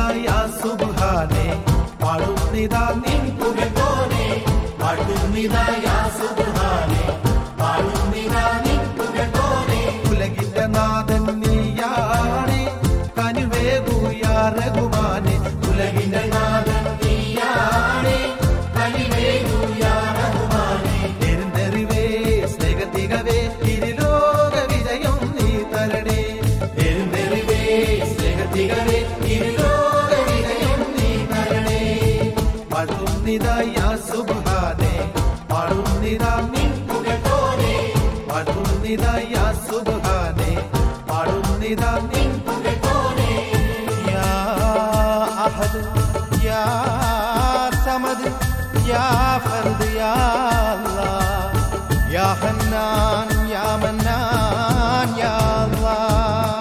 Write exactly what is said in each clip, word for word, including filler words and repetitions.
യാ സുബ്ഹാനേ പാടുന്നിതാ നിൻ പുകഴ്ത്തോനെ പാടുന്നിതാ യാ സുബ്ഹാനേ പാടുന്നിതാ നിൻ പുകഴ്ത്തോനെ ഉലകിന്റെ നാഥൻ നീയാണേ കനിവേകൂ യാ റഹ്മാനേ ഉലകിന്റെ നാഥൻ നീയാണേ കനിവേകൂ യാ റഹ്മാനേ എരുന്നെറിവേ സ്നേഹത്തികവേ ഇരുലോക വിജയം നീ തരണേ എരുന്നെറിവേ സ്നേഹത്തികവേ ഇരുലോക വിജയം നീ തരണേ പാടുന്നിതാ യാ സുബ്ഹാനേ പാടുന്നിതാ നിൻ പുകഴ്ത്തോനെ പാടുന്നിതാ യാ സുബ്ഹാനേ പാടുന്നിതാ നിൻ പുകഴ്ത്തോനെ യാ അഹദ് യാ സമദ് യാ ഫർദ് യാ അല്ലാഹ് യാ ഹന്നാൻ യാ മന്നാൻ യാ അല്ലാഹ്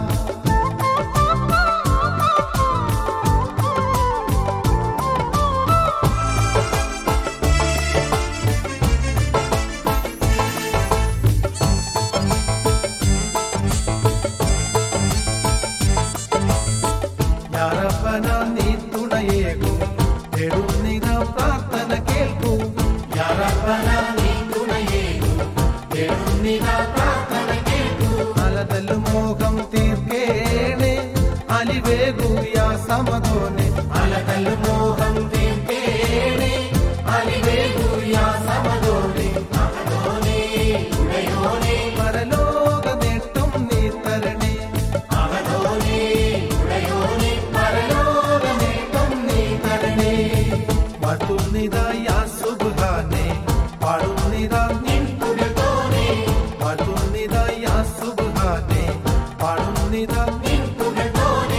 യാ റബ്ബന നീ തുണയേകൂ തേടുന്നിതാ പ്രാർത്ഥന കേൾക്കൂ യാ റബ്ബന നീ തുണയേകൂ തേടുന്നിതാ പ്രാർത്ഥന കേൾക്കൂ അലതല്ലു മോഹം തീർക്കേണേ അലിവേകൂ യാ സമദോനെ അലതല്ലു മോഹം തീർക്കേണേ അലിവേകൂ യാ സമദോനെ അഹദോനെ ഉടയോനെ പരലോക നേട്ടം നീ തരണേ അഹദോനെ ഉടയോനെ പരലോക നേട്ടം നീ തരണേ പാടുന്നിതാ യാ സുബ്ഹാനേ പാടുന്നിതാ നിൻ പുകഴ്ത്തോനെ പാടുന്നിതാ യാ സുബ്ഹാനേ പാടുന്നിതാ നിൻ പുകഴ്ത്തോനെ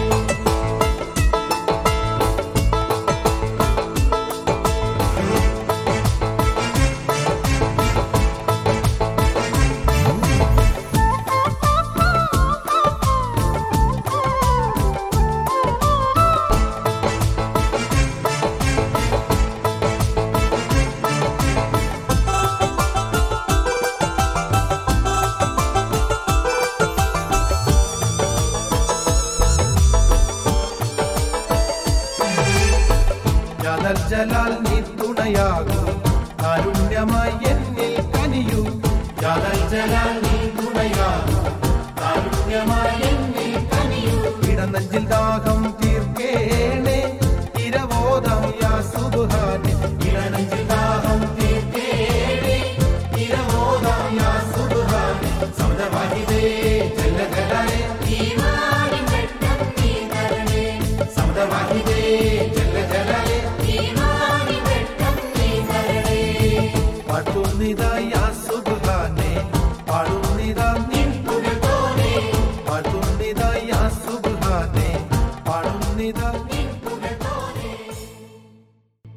യാദൽ ജലാൽ നീ തുണയാകൂ കാരുണ്യമായി എന്നിൽ കനിയൂ യാദൽ ജലാൽ നീ തുണയാകൂ കാരുണ്യമായി എന്നിൽ കനിയൂ ഇടനെഞ്ചിൽ ദാഹം